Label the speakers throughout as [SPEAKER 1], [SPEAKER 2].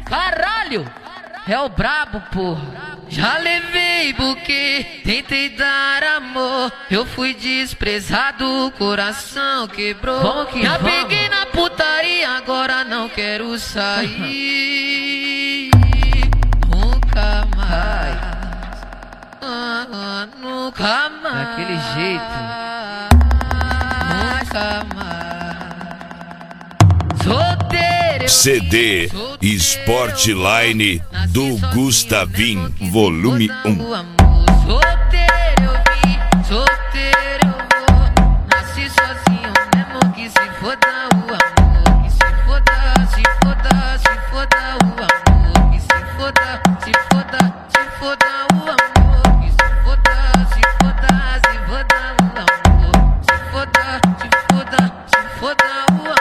[SPEAKER 1] Caralho, é o brabo, porra. Já levei buquê, tentei dar amor. Eu fui desprezado, o coração quebrou. Já peguei na putaria, agora não quero sair. Nunca mais. Nunca mais.
[SPEAKER 2] Daquele jeito.
[SPEAKER 1] Nunca mais. Solteiro.
[SPEAKER 3] CD Sportline do Gustavin, volume 1.
[SPEAKER 1] Solteiro eu vim, solteiro eu vou. Nasci sozinho mesmo, que se foda o amor. Que se foda, se foda, se foda o amor. Que se foda, se foda, se foda o amor. Que se foda, se foda, se foda o amor. Se foda, se foda, se foda o amor.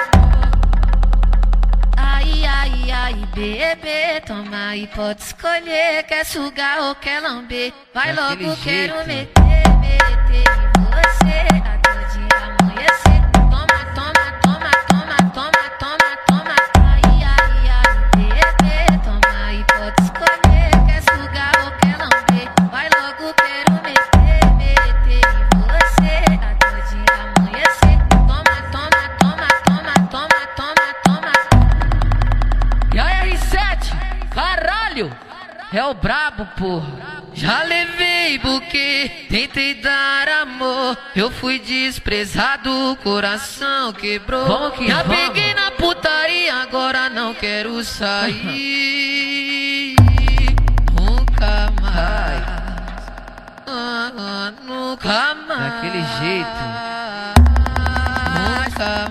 [SPEAKER 1] Ai, bebê, toma e pode escolher. Quer sugar ou quer lamber? Vai
[SPEAKER 2] Daquele
[SPEAKER 1] logo,
[SPEAKER 2] jeito.
[SPEAKER 1] quero meter em você até o dia amanhecer. Toma, toma, toma, toma, toma, toma, toma. Ai, bebê, toma e pode escolher. Quer sugar ou quer lamber? Vai logo, quero meter em você até o dia amanhecer. Toma, toma, toma, toma, toma, toma, toma. E a R7, caralho, é o brabo, porra. Já levei buquê, tentei dar amor. Eu fui desprezado, o coração quebrou. Já peguei na putaria, agora não quero sair. Nunca mais. Nunca mais.
[SPEAKER 2] Daquele jeito.
[SPEAKER 1] Nunca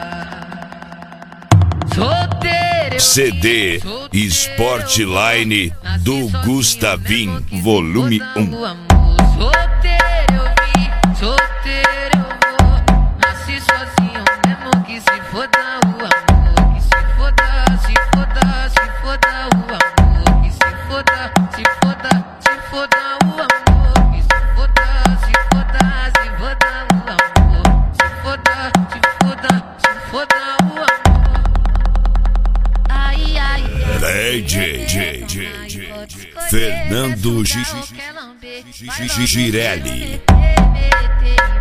[SPEAKER 1] mais. Solteiro.
[SPEAKER 3] CD Sportline do Gustavin, volume 1.
[SPEAKER 1] Solteiro eu vim, solteiro eu vou. Nasci sozinho mesmo, que se foda o amor. Que se foda, se foda, se foda o amor. Que se foda, se foda, se foda o amor. Que se foda, se foda, se foda o amor. Se foda, se foda, se foda o amor.
[SPEAKER 3] DJ Fernando Girelli.